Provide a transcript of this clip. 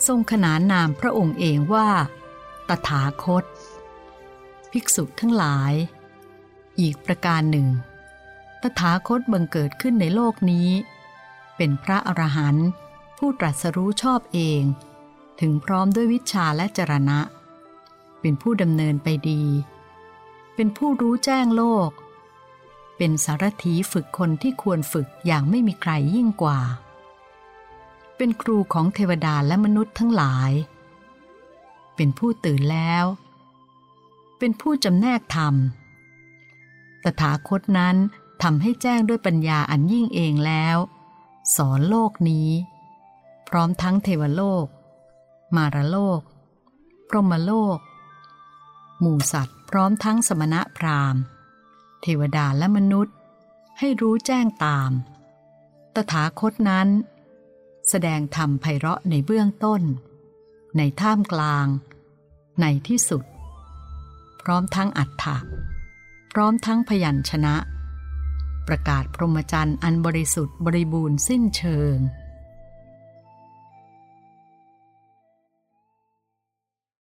ทรงขนานนามพระองค์เองว่าตถาคตภิกษุทั้งหลายอีกประการหนึ่งตถาคตบังเกิดขึ้นในโลกนี้เป็นพระอรหันต์ผู้ตรัสรู้ชอบเองถึงพร้อมด้วยวิชชาและจรณะเป็นผู้ดำเนินไปดีเป็นผู้รู้แจ้งโลกเป็นสารถีฝึกคนที่ควรฝึกอย่างไม่มีใครยิ่งกว่าเป็นครูของเทวดาและมนุษย์ทั้งหลายเป็นผู้ตื่นแล้วเป็นผู้จำแนกธรรมตถาคตนั้นทำให้แจ้งด้วยปัญญาอันยิ่งเองแล้วสอนโลกนี้พร้อมทั้งเทวโลกมารโลกพรหมโลกหมู่สัตว์พร้อมทั้งสมณพราหมณ์เทวดาและมนุษย์ให้รู้แจ้งตามตถาคตนั้นแสดงธรรมไพเราะในเบื้องต้นในท่ามกลางในที่สุดพร้อมทั้งอรรถะพร้อมทั้งพยัญชนะประกาศพรหมจรรย์อันบริสุทธิ์บริบูรณ์สิ้นเชิง